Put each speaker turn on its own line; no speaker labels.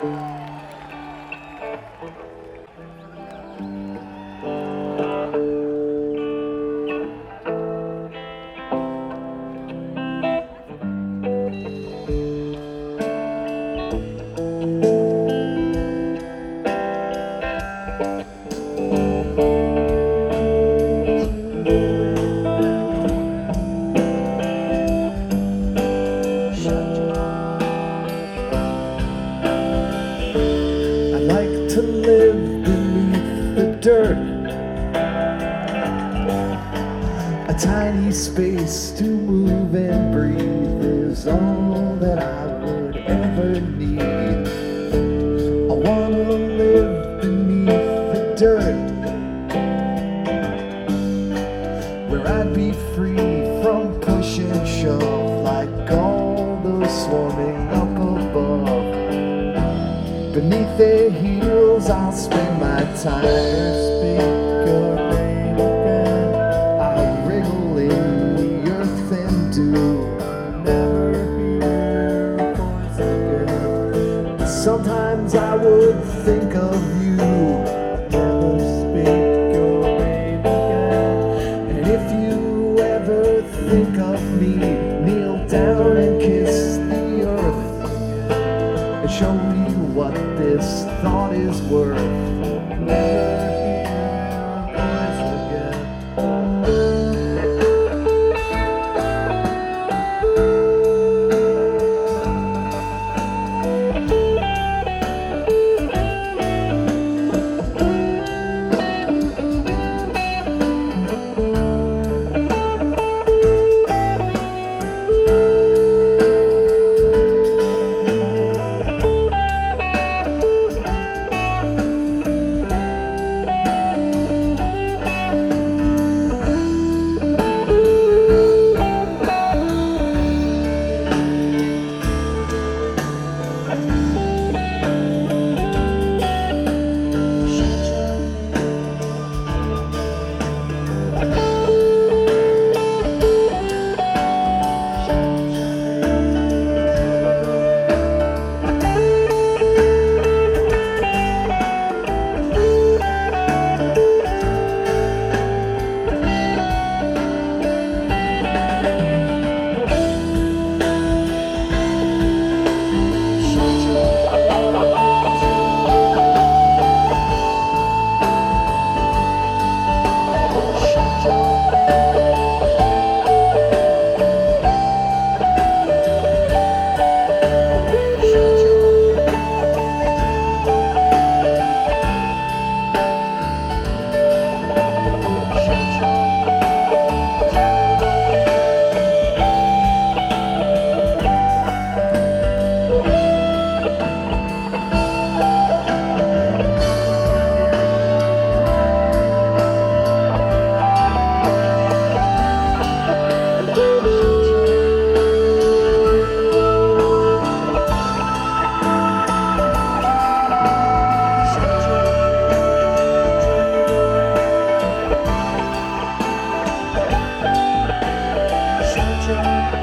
To live beneath the dirt, a tiny space to move and breathe is all that I would ever need. I wanna live beneath the dirt, where I'd be free from push and shove like all those swarming up above. Beneath their heels I'll spend my time. Speak your name again. I'll wriggle in the earth and do never hear a voice again. Sometimes I would think of you. Never speak your name again. And if you ever think of me, kneel down and kiss the earth and show me what this thought is worth. Never hear a voice again. Shut your